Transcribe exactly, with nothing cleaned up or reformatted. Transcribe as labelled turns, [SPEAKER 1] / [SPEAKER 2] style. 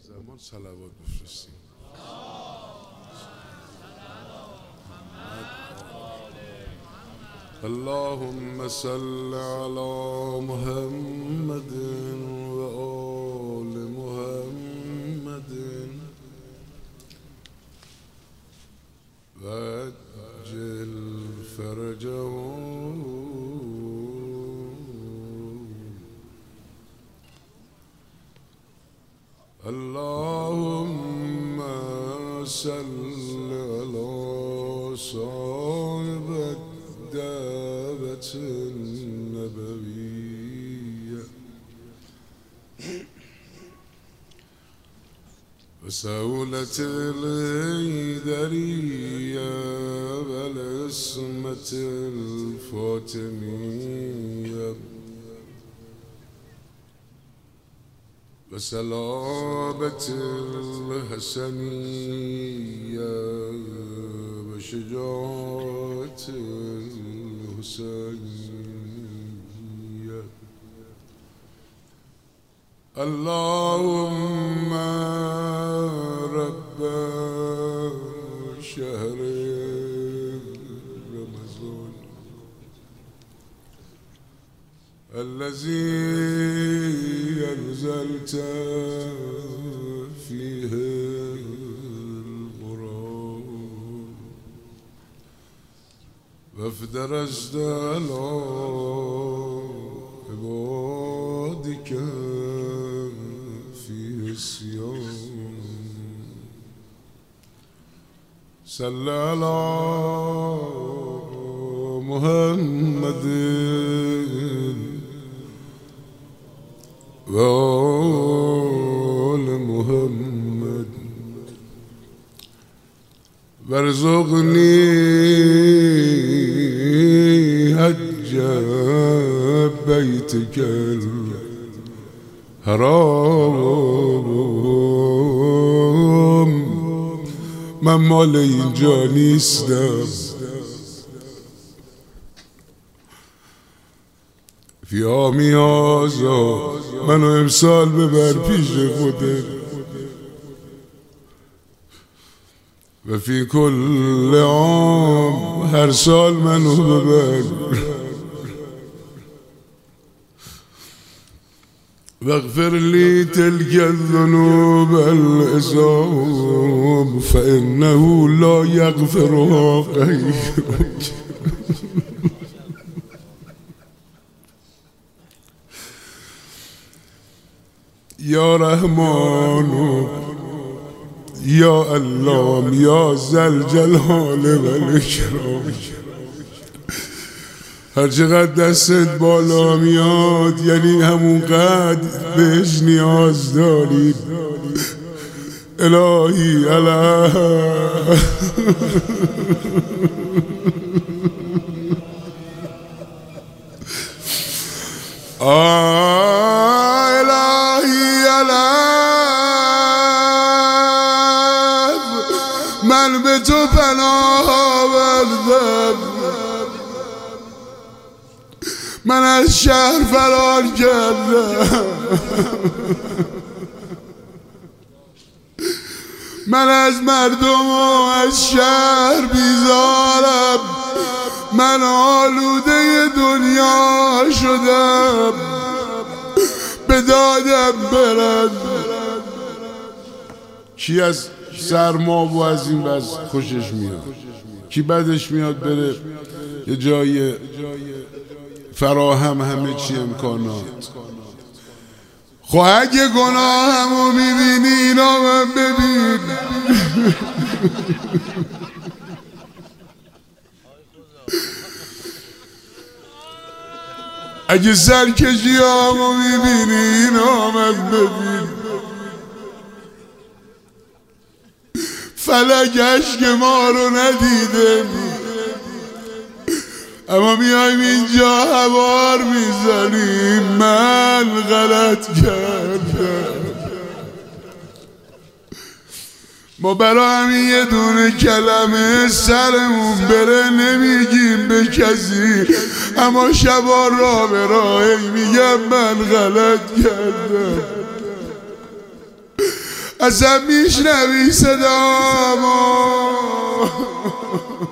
[SPEAKER 1] زمان صلوات بفرستیم. اللهم صل على محمد و آل محمد و عجل فرجهم. اللهم صل على صاحب الدعوة النبوية وسولة الهيدرية والعصمة الفاطمية وسلامة الحسنية وشجاعة الحسينية. اللهم رب شهر رمضان الذي أنزلت فيه القرآن وافترجت على عبادك فيه الصيام صل على محمد وآل محمد وارزقني حج بيتك الحرام. من مال اینجا نیستم، فی عامی هذا منو امسال ببر پیش خودت و فی کل عام هر سال منو ببر واغفر لي تلك الذنوب العظام فإنه لا يغفرها غيرك. یا رحمان یا علام یا ذل جلال و الاکرام، هر چقدر دستت بالا میاد یعنی همون قدر بهش نیاز داری. الهی اله من به تو پناه آوردم، من از شهر فرار کردم، من از مردم و از شهر بیزارم، من آلوده دنیا شدم، به دادم برد. کی از سرما و از این وضع خوشش میاد؟ کی بدش میاد بره یه جای فراهم همه چی امکانات؟ خب اگه گناهمو میبینی اینا من ببین. اگه سرکشیامو میبینی اینا من ببین. فلک اشک ما رو ندیده اما میایم اینجا هوار میزنیم. من غلط کردم. ما برای همین یه دونه کلمه سرمون بره نمیگیم به کسی، اما شبا را به راهی میگم من غلط کردم. ازم میشنوی صدامو